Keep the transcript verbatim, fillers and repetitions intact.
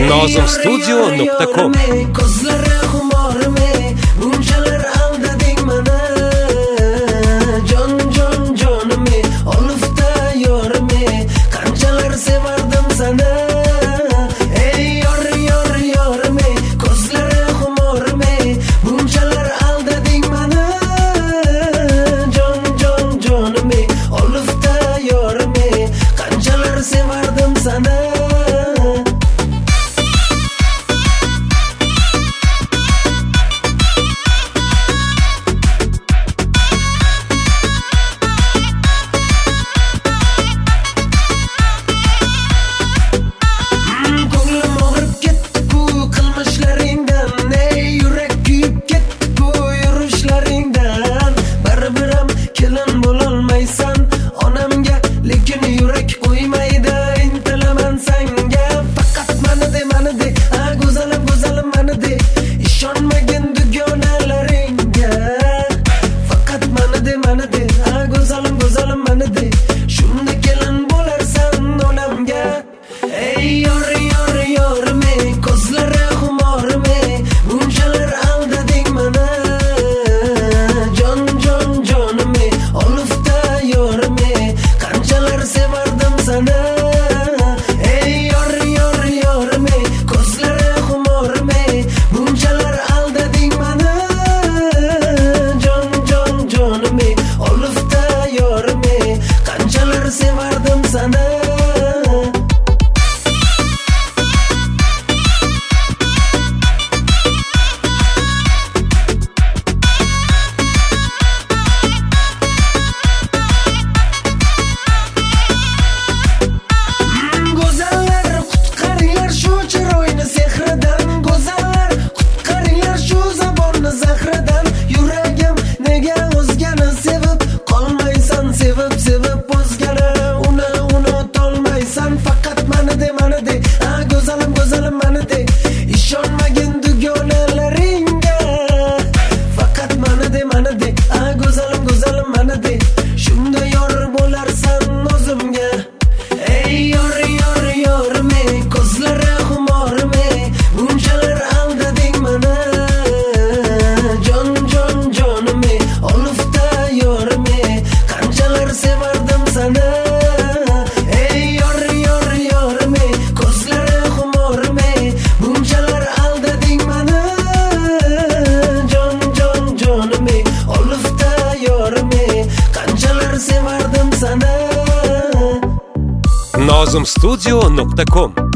nozim studio nuqta com. Ko'zlari xumormi, bunchalar aldading mana. Jon jon jonimi, olifta yormi, qanchalar sevardim sana. Ey yor yor yormi, ko'zlari xumormi, bunchalar aldading mana. Jon jon jonimi, olifta yormi, qanchalar sevardim sana. nozim studio nuqta com